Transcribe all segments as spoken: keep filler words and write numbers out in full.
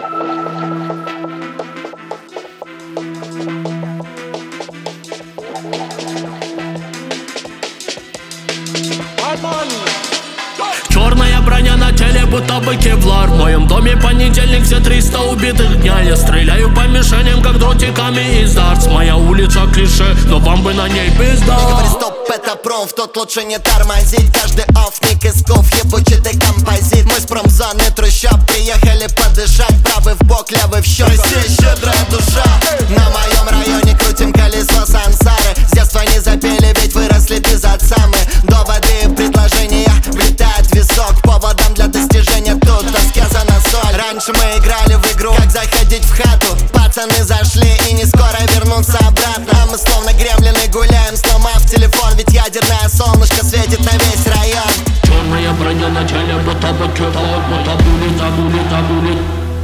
Черная броня на теле, будто бы кевлар. В моем доме понедельник, все триста убитых дня. Я стреляю по мишеням, как дротиками из дартс. Моя улица клише, но вам бы на ней пизда. Не говори стоп, это промф, тут лучше не тормозить. Каждый офник из куф, ебучий ты композит. Мы с промзоны трущоб приехали подышать. Правый в бок, левый в щек, здесь щедрая душа. На моем районе крутим колесо сансары. С детства не запели, ведь выросли без отца мы. Доводы и предложения влетают в висок. Поводом для достижения тут тоска на соль. Раньше мы играли в игру, как заходить в хату. Пацаны зашли и не скоро вернутся обратно. А мы словно гремлины гуляем, сломав телефон. Ведь ядерное солнышко светит на весь район. Черная броня на теле, будто бы кевлар. Будто будет, а будет, а будет.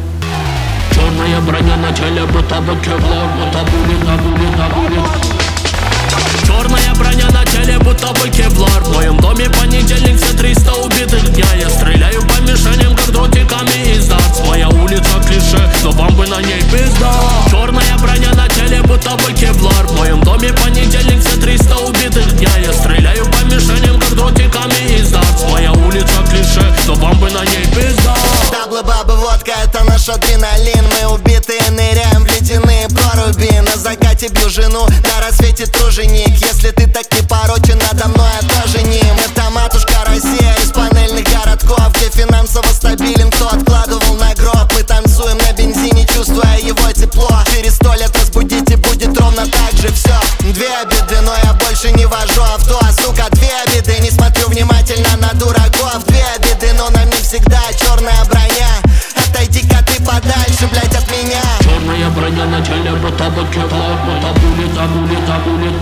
Черная броня на теле, будто бы кевлар. Будто будет, а будет, а будет. Черная броня на теле, будто бы кевлар. В моем доме понедельник, все триста убитых дня. Я стреляю по мишеням, как дротиками из дартс. Моя улица клише, но вам бы на ней пизда. Черная броня на теле, будто бы кевлар. В моем доме понедельник, все триста убитых дня. Я стреляю по мишеням, как дротиками из дартс. Моя улица клише, но вам бы на ней пизда. Даблы, бабы, водка, это наш адреналин. Мы убитые, ныряем в ледяные проруби. На закате бью жену, на рассвете труженик. Если ты так не порочен надо мной, я тоже ним. Это матушка Россия из панельных городков, где финансово стабилен, кто откладывал на гроб. Мы танцуем на бензине, чувствуя его тепло. Через сто лет разбудите, будет ровно так же все. Две беды, но я больше не вожу авто. Сука, две беды, не смотрю внимательно на дураков. Две беды, но на мне всегда черная броня. Отойди-ка ты подальше, блять, от меня. Черная броня на теле, будто бы кевлар. Будто будет, а будет, а будет.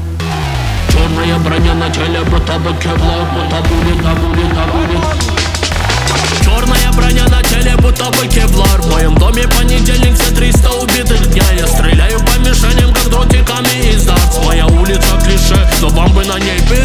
Черная броня на теле, будто бы кевлар. Будто будет, а будет, а будет. Черная броня на теле, будто бы кевлар. В моем доме понедельник, все триста убитых дня. Я стреляю по мишеням, как дротиками из дартс. Моя улица клише, но вам бы на ней пизда.